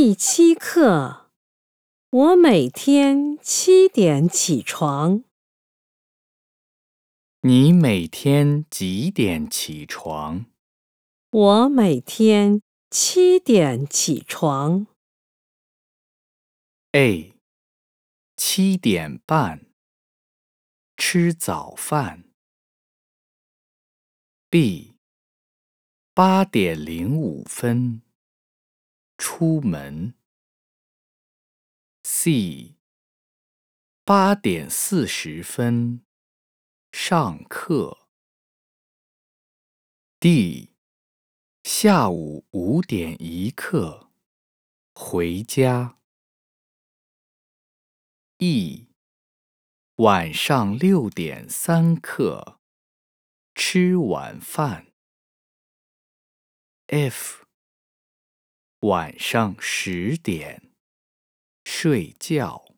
第7课，我每天7点起床。 你每天几点起床？ 我每天7点起床。 A. 7点半吃早饭。B. 8点05分出门。C. 8点40分上课。D. 下午5点一刻回家。E. 晚上6点3刻吃晚饭。F. 晚上10点睡觉。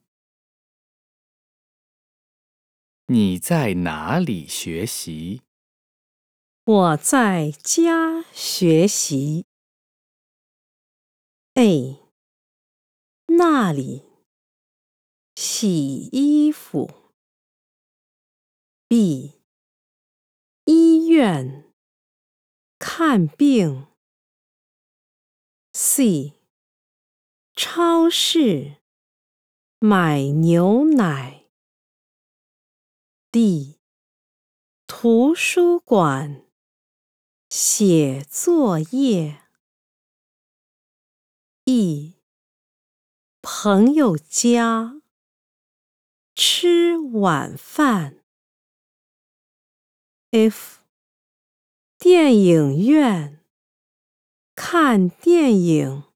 你在哪里学习？ 我在家学习。A. 那里洗衣服。B. 医院看病。C. 超市买牛奶。D. 图书馆写作业。E. 朋友家吃晚饭。F. 电影院看电影。